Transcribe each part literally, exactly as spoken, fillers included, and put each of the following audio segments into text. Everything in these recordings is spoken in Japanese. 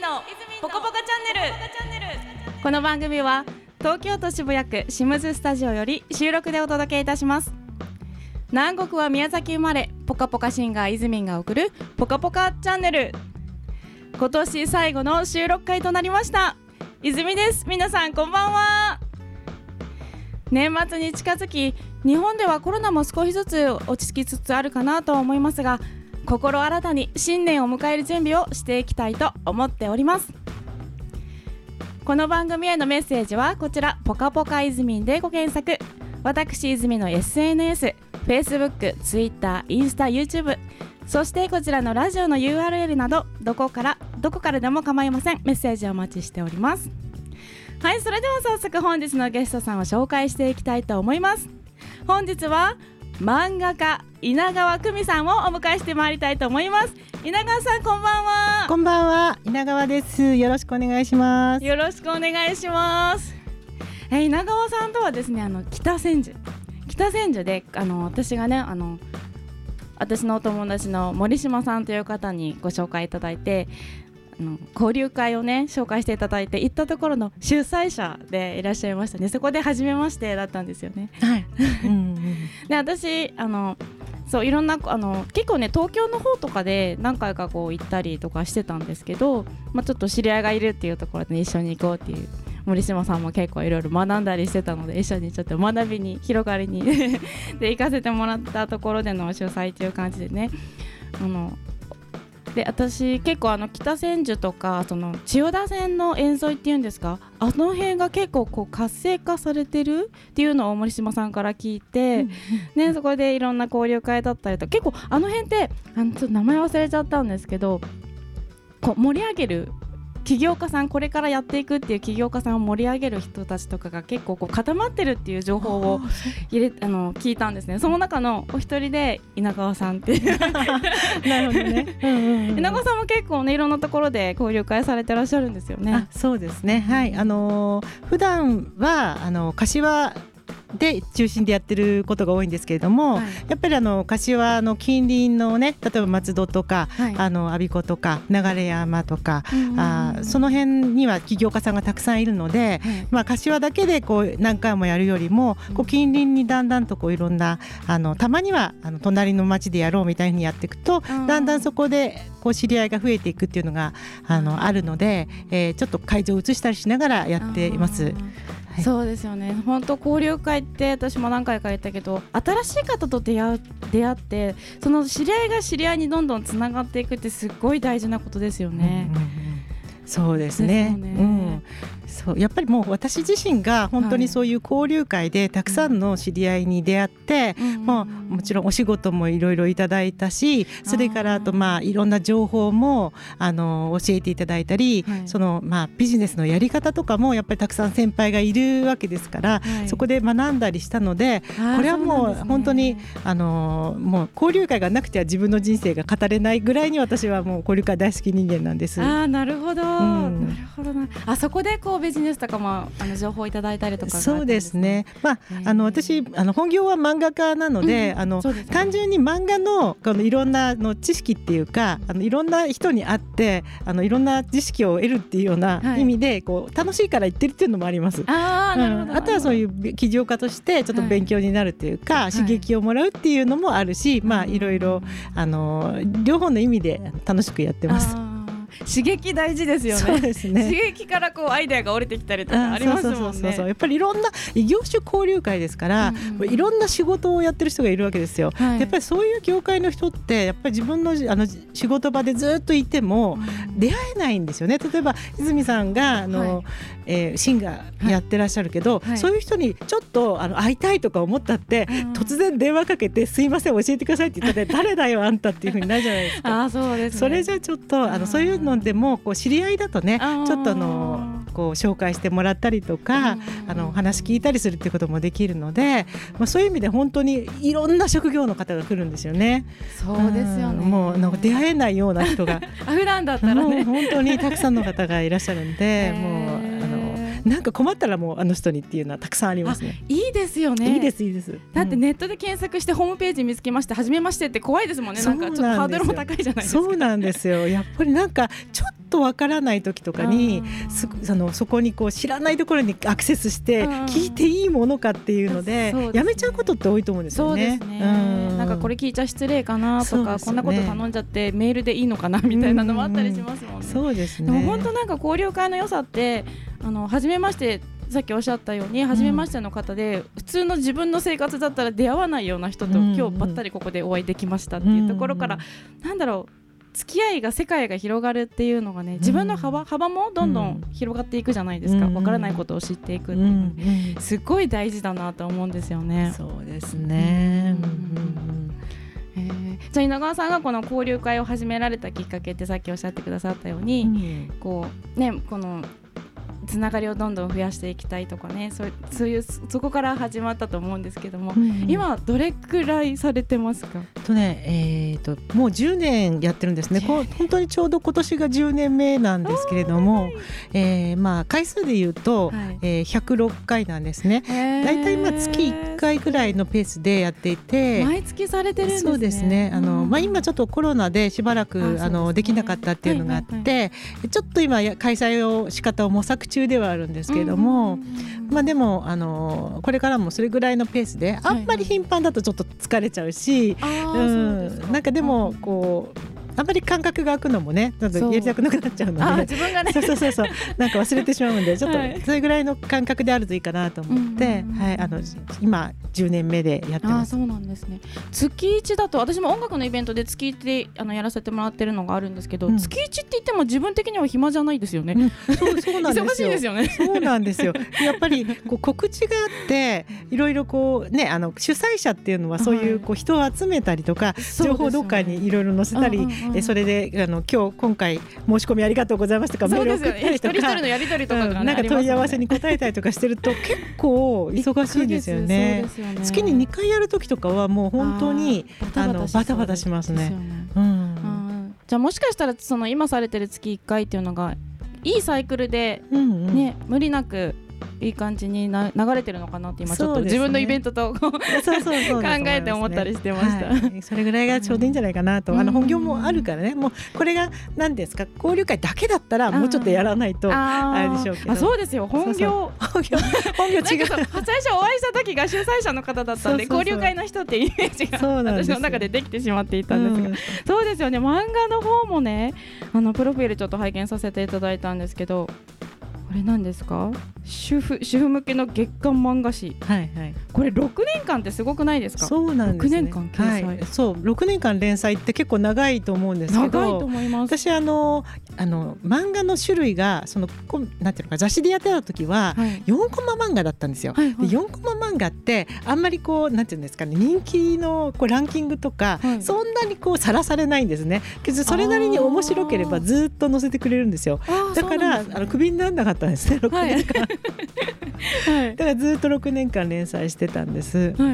のポコポカチャンネル。この番組は東京都渋谷区シムズスタジオより収録でお届けいたします。南国は宮崎生まれ、ポカポカシンガーイズミンが送るポカポカチャンネル。今年最後の収録回となりました。泉です。皆さんこんばんは。年末に近づき、日本ではコロナも少しずつ落ち着きつつあるかなと思いますが、心新たに新年を迎える準備をしていきたいと思っております。この番組へのメッセージはこちらポカポカイズミンでご検索。私イズミの エスエヌエス、Facebook、Twitter、インスタ、YouTube、そしてこちらのラジオの ユーアールエル などどこからどこからでも構いません。メッセージをお待ちしております。はい、それでは早速本日のゲストさんを紹介していきたいと思います。本日は漫画家稲川久美さんをお迎えしてまいりたいと思います。稲川さんこんばんは。 こんばんは、稲川です。よろしくお願いします。 よろしくお願いします。えー、稲川さんとはですね、あの北千住北千住であの私がねあの私のお友達の森島さんという方にご紹介いただいて、あの交流会をね紹介していただいて行ったところの主催者でいらっしゃいましたね。そこで初めましてだったんですよね。 はいうん、うん、 で私あのそういろんなあの結構ね東京の方とかで何回かこう行ったりとかしてたんですけど、まあ、ちょっと知り合いがいるっていうところで、ね、一緒に行こうっていう森島さんも結構いろいろ学んだりしてたので、一緒にちょっと学びに広がりにで行かせてもらったところでの主催という感じでね、あので私結構あの北千住とかその千代田線の沿沿いっていうんですか、あの辺が結構こう活性化されてるっていうのを森島さんから聞いて、ね、そこでいろんな交流会だったりとか、結構あの辺ってあのちょっと名前忘れちゃったんですけど、こう盛り上げる起業家さん、これからやっていくっていう起業家さんを盛り上げる人たちとかが結構こう固まってるっていう情報を入れあの聞いたんですね。その中のお一人で稲川さんってなるほどね、うんうんうん、 稲川さんも結構ねいろんなところで交流会されてらっしゃるんですよね。 あ、そうですね、はい、あのー、普段はあの柏で中心でやってることが多いんですけれども、はい、やっぱりあの柏の近隣のね、例えば松戸とか、はい、あの我孫子とか流山とか、あその辺には起業家さんがたくさんいるので、はい、まあ、柏だけでこう何回もやるよりも、こう近隣にだんだんとこういろんなあのたまにはあの隣の町でやろうみたいにやっていくと、だんだんそこでこう知り合いが増えていくっていうのが あのあるので、えー、ちょっと会場を移したりしながらやっています。はい、そうですよね。 本当交流会って私も何回か言ったけど、新しい方と出会う出会ってその知り合いが知り合いにどんどんつながっていくってすっごい大事なことですよね。うんうんうん、 そうですね。ですよね。うん、そうやっぱりもう私自身が本当にそういう交流会でたくさんの知り合いに出会って、はい、まあ、もちろんお仕事もいろいろいただいたし、それからあとまあいろんな情報もあの教えていただいたり、はい、そのまあビジネスのやり方とかもやっぱりたくさん先輩がいるわけですから、はい、そこで学んだりしたので、これはもう本当にあのもう交流会がなくては自分の人生が語れないぐらいに私はもう交流会大好き人間なんです。 あ、なるほど、うん、なるほどな。あそこでこうビジネスとかもあの情報いただいたりとかがあったんですね。そうですね、まあ、あの私あの本業は漫画家なので、うん、あのね、単純に漫画 の, このいろんなの知識っていうか、あのいろんな人に会ってあのいろんな知識を得るっていうような意味で、はい、こう楽しいから言ってるっていうのもあります。 あ, なるほど、うん、あとはそういう起業家としてちょっと勉強になるっていうか、はい、刺激をもらうっていうのもあるし、はい、まあいろいろあの両方の意味で楽しくやってます。 刺激大事ですよね。 そうですね。 刺激からこうアイデアが降りてきたりとかありますもんね。そうそうそうそう、やっぱりいろんな異業種交流会ですから、うん、いろんな仕事をやってる人がいるわけですよ。はい、やっぱりそういう業界の人ってやっぱり自分の、あの仕事場でずっといても出会えないんですよね。例えば泉さんがあの、はい、えー、シンガーやってらっしゃるけど、はい、そういう人にちょっとあの会いたいとか思ったって、はい、突然電話かけてすいません教えてくださいって言ったら誰だよあんたっていう風になるじゃないですか。 あ、そうですね。 それじゃちょっとあのそういうのでもこう知り合いだとね、ちょっとあのこう紹介してもらったりとか、あの話聞いたりするっていうこともできるので、まあ、そういう意味で本当にいろんな職業の方が来るんですよね。 そうですよね。 もうなんか出会えないような人が普段だったらねもう本当にたくさんの方がいらっしゃるんで、もうあのなんか困ったらもうあの人にっていうのはたくさんありますね。 いいですよね。 いいですいいです。 だってネットで検索してホームページ見つけまして初めましてって怖いですもんね。なんかちょっとハードルも高いじゃないですか。 そうなんですよ。やっぱりなんかちょっとわからない時とかにすそのそこにこう知らないところにアクセスして聞いていいものかっていうので、ね、やめちゃうことって多いと思うんですよね。 そうですね、うん、なんかこれ聞いちゃ失礼かなとか、ね、こんなこと頼んじゃってメールでいいのかなみたいなのもあったりしますもんね。 そうですね。 でも本当なんか交流会の良さってあの初めましてさっきおっしゃったように初めましての方で、うん、普通の自分の生活だったら出会わないような人と、うん、今日ばったりここでお会いできましたっていうところから、うん、なんだろう付き合いが世界が広がるっていうのがね自分の 幅, 幅もどんどん広がっていくじゃないですか。わからないことを知っていくっていうので、すごい大事だなと思うんですよね。 そうですね、うんうんえー、じゃあ稲川さんがこの交流会を始められたきっかけってさっきおっしゃってくださったように、うん、こうねこのつながりをどんどん増やしていきたいとかね、そう、そういうそこから始まったと思うんですけども、うん、今どれくらいされてますか？ とね、えー、ともうじゅうねんやってるんですね。こ本当にちょうど今年がじゅうねんめなんですけれども、えーまあ、回数でいうと、はいえー、ひゃくろっかいなんですね。だいたいまあ月いっかいぐらいのペースでやっていて、 毎月されてるんですね。 そうですね。あの、まあ、今ちょっとコロナでしばらく あ、ね、あのできなかったっていうのがあって、はいはいはい、ちょっと今開催を仕方を模索中ではあるんですけれども、まあ、でもあのこれからもそれぐらいのペースであんまり頻繁だとちょっと疲れちゃうし、はいはいうん、なんかでもこうあんまり感覚が空くのもねちょっとやりたくなくなっちゃうので、 あ自分がねそうそうそうそうなんか忘れてしまうんでちょっとそれぐらいの感覚であるといいかなと思って、はいはい、あの今じゅうねんめでやってます。 あそうなんですね。月いちだと私も音楽のイベントで月いちであのやらせてもらってるのがあるんですけど、うん、月いちって言っても自分的には暇じゃないですよね、 うん、そうそうなんですよ忙しいですよね。 そうなんですよ。やっぱりこう告知があっていろいろこうねあの主催者っていうのはそういうこう人を集めたりとか、はい、情報どっかにいろいろ載せたり、えそれであの今日今回申し込みありがとうございますとかメール送ったりとか、 一人一人のやり取りとかが、ねうん、 なんか問い合わせに答えたりとかしてると結構忙しいですよね。そうですよね。月ににかいやる時とかはもう本当にあのバタバタしますね。うんうん、 じゃあもしかしたらその今されてる月いっかいっていうのがいいサイクルで、ねうんうん、無理なくいい感じにな流れてるのかなって今ちょっと自分のイベントと考えて思ったりしてました、 はい、それぐらいがちょうどいいんじゃないかなと、うん、あの本業もあるからねもうこれが何ですか交流会だけだったらもうちょっとやらないとあれでしょうけど、 あそうですよ本業本業本業違う最初お会いした時が主催者の方だったんで交流会の人ってイメージが私の中でできてしまっていたんですが、うん、そうですよね。漫画の方もねあのプロフィールちょっと拝見させていただいたんですけどこれ何ですか？主婦、主婦向けの月刊漫画誌、はいはい、これろくねんかんってすごくないですか？ そうなんですね。 ろくねんかん掲載、 はい、そうろくねんかん連載って結構長いと思うんですけど、 長いと思います。 私あのあの漫画の種類がそのなんていうのか雑誌でやってた時はよんコマ漫画だったんですよ、はいはい、でよんコマ漫画ってあんまりこうなんていうんですかね人気のこうランキングとか、はい、そんなにこうさらされないんですね。けどそれなりに面白ければずっと載せてくれるんですよ。だからあのクビにならなかったんですねろくねんかん、はいはい、だからずっとろくねんかん連載してたんです、はいうん、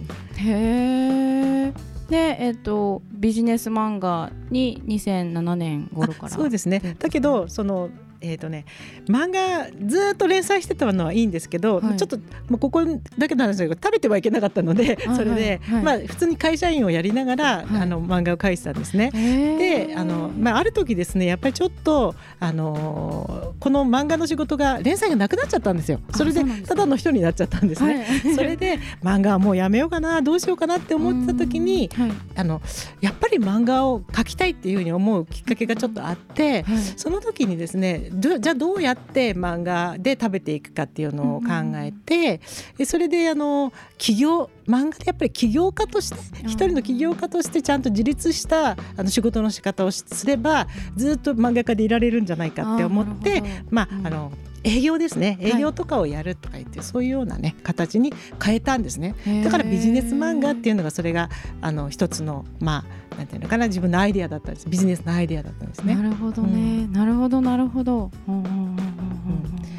へー。で、えーと、ビジネス漫画ににせんななねん頃から。 そうですね。だけどそのえーとね、漫画ずっと連載してたのはいいんですけど、はい、ちょっともうここだけの話だけど食べてはいけなかったのでそれで、はいはいまあ、普通に会社員をやりながら、はい、あの漫画を描いてたんですね。で あの、まあ、ある時ですねやっぱりちょっと、あのー、この漫画の仕事が連載がなくなっちゃったんですよ。それでただの人になっちゃったんですね。そ, それで漫画はもうやめようかなどうしようかなって思ってた時に、はい、あのやっぱり漫画を描きたいっていうふうに思うきっかけがちょっとあって、はい、その時にですねじゃあどうやって漫画で食べていくかっていうのを考えて、うん、それであの起業漫画でやっぱり起業家として一人の起業家としてちゃんと自立したあの仕事の仕方をすればずっと漫画家でいられるんじゃないかって思ってまあ、うん、あの営業ですね営業とかをやるとか言って、はい、そういうようなね形に変えたんですね。だからビジネス漫画っていうのがそれがあの一つのまあなんていうのかな自分のアイデアだったんですビジネスのアイデアだったんですね。 なるほどね、うん、なるほどなるほど、うんうんうんうん、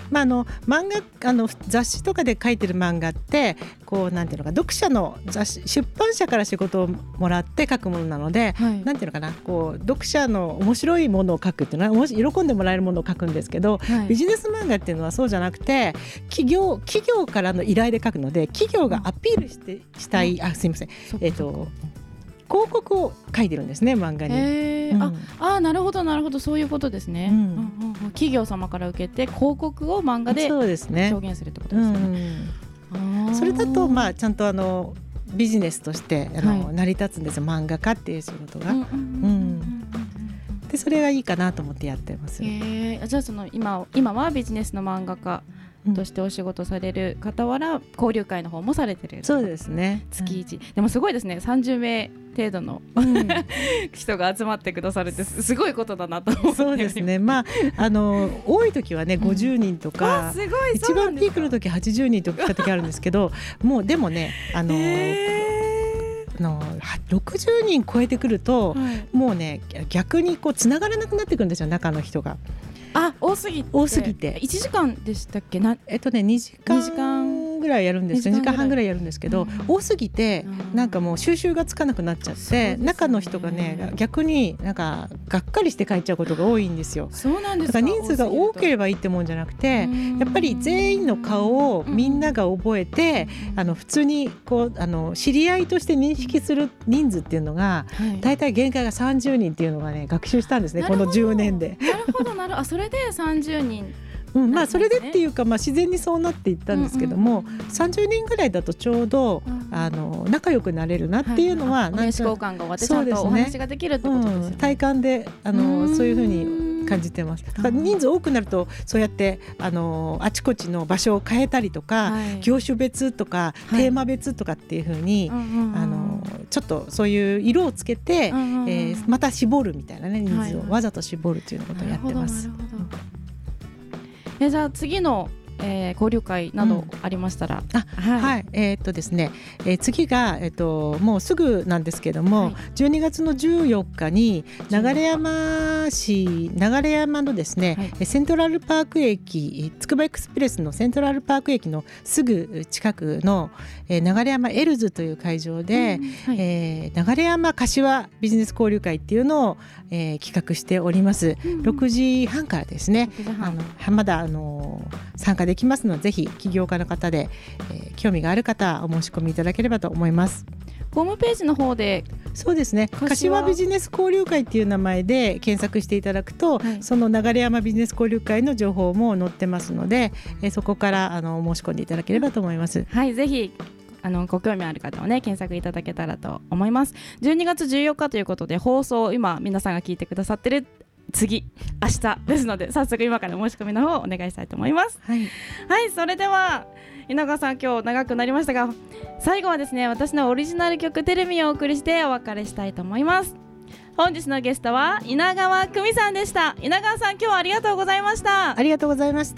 まあ、あの漫画あの雑誌とかで書いてる漫画ってこうなんていうのか読者の雑誌出版社から仕事をもらって書くものなので、はい、なんていうのかなこう読者の面白いものを書くっていうのはもし喜んでもらえるものを書くんですけど、はい、ビジネス漫画っていうのはそうじゃなくて企業企業からの依頼で書くので企業がアピールしてしたい、うん、あすいませんえっと広告を書いてるんですね漫画に。 へー、うん、ああなるほどなるほどそういうことですね、うんうんうん、企業様から受けて広告を漫画で表現するってことですね。 うん、それだとまあちゃんとあのビジネスとしてあの、はい、成り立つんですよ漫画家っていう仕事が。でそれがいいかなと思ってやってます。 へー、じゃあその 今, 今はビジネスの漫画家としてお仕事される傍ら交流会の方もされてる。 そうですね、 月いち、うん、でもすごいですねさんじゅうめい程度の、うん、人が集まってくださるってすごいことだなと思って。 そうですね、まあ、あの多い時はねごじゅうにんとか、 うん、すごい一番ピークの時はちじゅうにんとか来た時あるんですけどもうでもねあのあのろくじゅうにん超えてくると、はい、もうね逆にこうつながらなくなってくるんですよ中の人が。 あ多すぎて多すぎていちじかんでしたっけなえっとねにじかんぐらいやるんですけどにじかんはんぐらいやるんですけど、うん、多すぎてなんかもう収集がつかなくなっちゃって、ね、中の人がね逆になんかがっかりして帰っちゃうことが多いんですよ。 そうなんですか。 だから人数が多ければいいってもんじゃなくてやっぱり全員の顔をみんなが覚えて、うん、あの普通にこうあの知り合いとして認識する人数っていうのが、はい、だいたい限界がさんじゅうにんっていうのがね学習したんですねこのじゅうねんで。 なるほどなるほどあそれでさんじゅうにんうんまあ、それでっていうか、まあ、自然にそうなっていったんですけども、うんうんうん、さんじゅうにんぐらいだとちょうど、うん、あの仲良くなれるなっていうのは、はい、 名刺交換が終わってちゃんとお話ができるってことですよね、 うん、体感であのそういうふうに感じてます。だから人数多くなるとそうやってあのあちこちの場所を変えたりとか、はい、業種別とか、はい、テーマ別とかっていうふうに、はい、あのちょっとそういう色をつけて、うんうんえー、また絞るみたいなね人数をわざと絞るというようなことをやってます。 なるほどなるほどえじゃあ次の、えー、交流会などありましたら、 うんあはいはい、えーっとですねえー、次が、えーっともうすぐなんですけども、はい、じゅうにがつのじゅうよっかに流山市流山のですね、はい、セントラルパーク駅つくばエクスプレスのセントラルパーク駅のすぐ近くの、えー、流山エルズという会場で、うんはいえー、流山柏ビジネス交流会っていうのを、えー、企画しております、うん、ろくじはんからですねあのまだあの参加できますのでぜひ起業家の方で、えー、興味がある方お申し込みいただければと思います。 ホームページの方でそうですね柏ビジネス交流会っていう名前で検索していただくと、はい、その流山ビジネス交流会の情報も載ってますので、えー、そこからあの申し込んでいただければと思います。 はいぜひあのご興味ある方はね検索いただけたらと思います。じゅうにがつじゅうよっかということで放送今皆さんが聞いてくださってる次明日ですので早速今から申し込みの方をお願いしたいと思います。はい、はい、それでは稲川さん今日長くなりましたが最後はですね私のオリジナル曲テレミをお送りしてお別れしたいと思います。本日のゲストは稲川久美さんでした。稲川さん今日はありがとうございました。 ありがとうございました。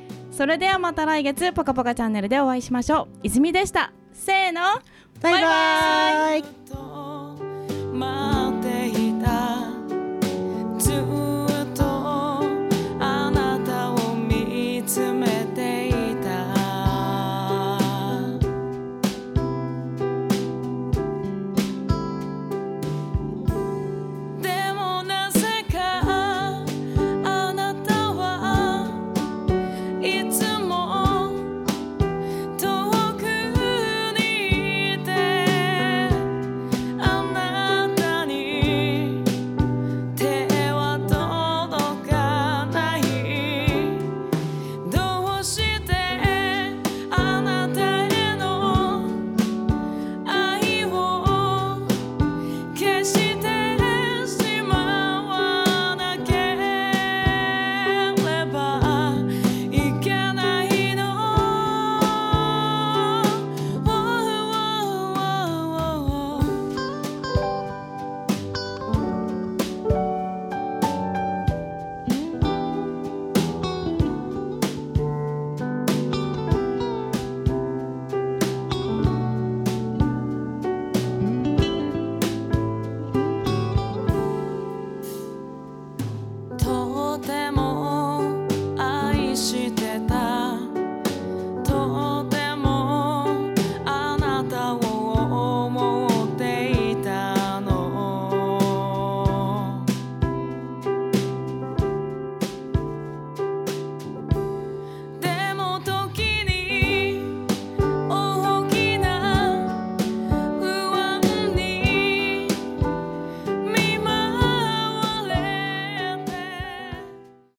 それではまた来月ポカポカチャンネルでお会いしましょう。泉でした。せーのバイバイ。 バイバイ。